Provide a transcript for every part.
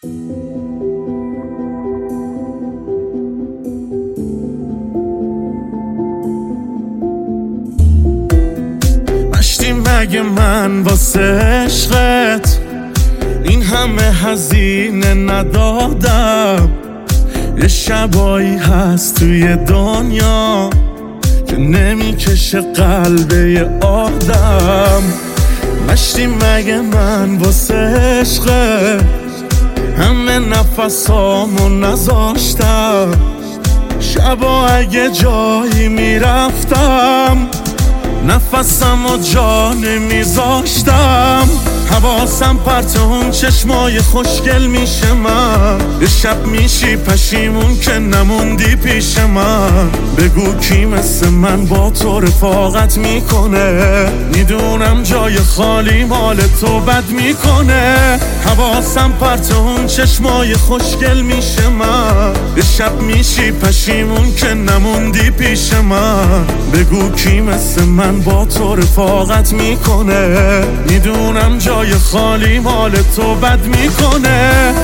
مشتی مگه من واسه عشقت این همه هزینه ندادم؟ یه شبایی هست توی دنیا که نمیکشه قلب یه آدم. مشتی مگه من واسه عشقت همه نفسامو نذاشتم؟ شبا اگه جایی میرفتم نفسم و جا نمیذاشتم. حواسم پرت اون چشمای خوشگل میشه من. یه شب میشی پشیمون که نموندی پیش من. بگو کی مثل من با تو رفاقت میکنه؟ میدونم جای خالی مال تو بد میکنه. حواسم پرت اون چشمای خوشگل میشه من. یه شب میشی پشیمون که نموندی پیش من. بگو کی مثل من با تو رفاقت میکنه؟ میدونم جای خالی مال تو بد میکنه.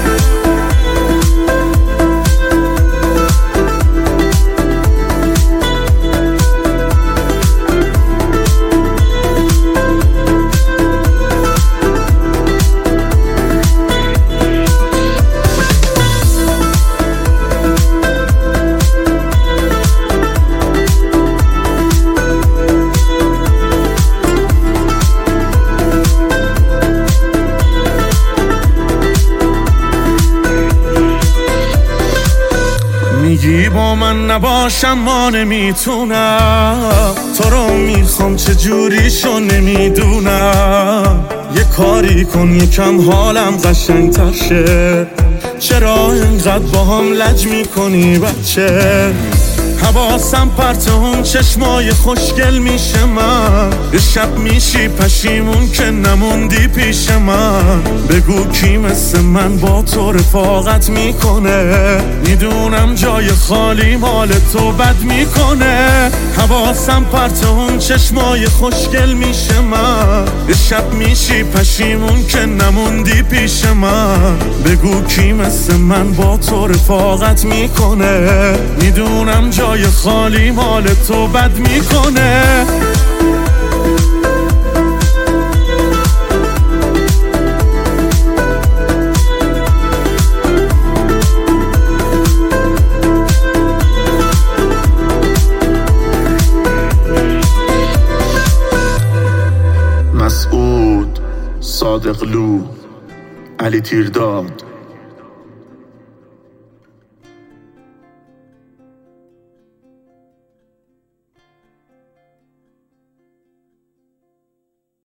میگی با من نباشم ما نمیتونم. تو رو میخوام چجوریشو نمیدونم. یه کاری کن یکم حالم قشنگ‌تر شه. چرا اینقدر با هم لج میکنی بچه؟ حواسم پرت اون چشمای خوشگل میشه من. یه شب میشی پشیمون که نموندی پیش من. بگو کی مثل من با تو رفاقت میکنه؟ میدونم جای خالی مال تو بد میکنه. حواسم پرت اون چشمای خوشگل میشه من. یه شب میشی پشیمون که نموندی پیش من. بگو کی مثل من با تو رفاقت میکنه؟ میدونم جای خالی مال تو بد میکنه. مسعود صادقلو، علی تیرداد.